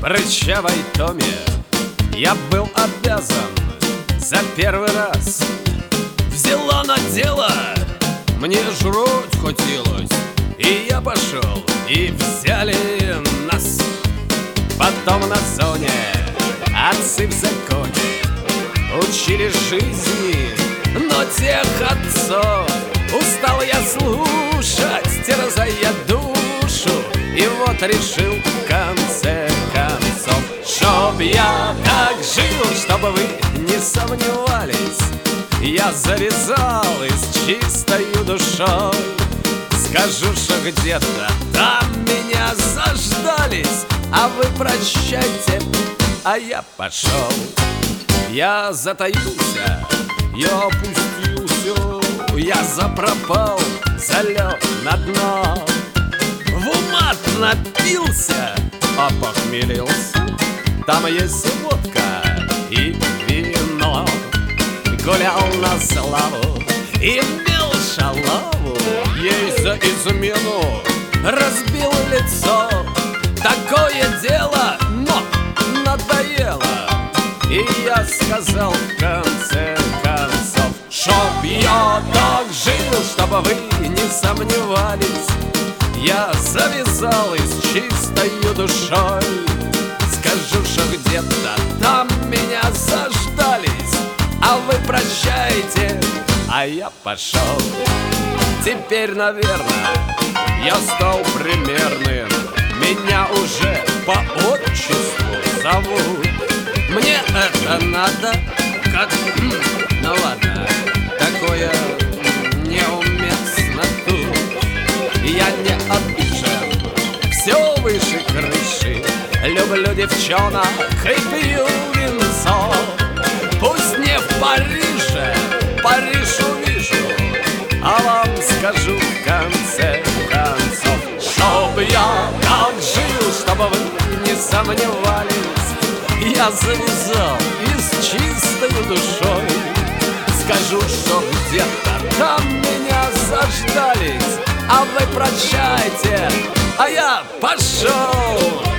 прыщавой томе я был обязан за первый раз. Взяла на дело, мне жрать хотелось, и я пошел, и взяли нас. Потом на зоне отцы в законе учили жизни, но тех отцов устал я слушать, терзая душу. И вот решил в конце концов, чтоб я так жил, чтобы вы не сомневались, я завязал и с чистою душой. Скажу, что где-то там меня заждались, а вы прощайте, а я пошел. Я затаился, я опустился, я запропал, залег на дно. В умат напился, опохмелился, там есть водка и вино. Гулял на славу, имел шалаву, ей за измену разбил лицо. Такое дело, но надоело, и я сказал в конце концов, чтоб я так жил, чтобы вы не сомневались, я завязал и с чистою душой. Скажу, что где-то там меня заждались, а вы прощайте, а я пошел. Теперь, наверное, я стал примерным, меня уже по отчеству зовут. Мне это надо, как... Ну ладно, такое неуместно тут. Я не обижен, все выше крыши, люблю девчонок и пью винцо. Пусть не в Париже, Париж увижу, а вам скажу в конце концов, чтоб я так жил, чтобы вы не сомневались, я завязал и с чистой душой. Скажу, что где-то там меня заждались, а вы прощайте, а я пошел.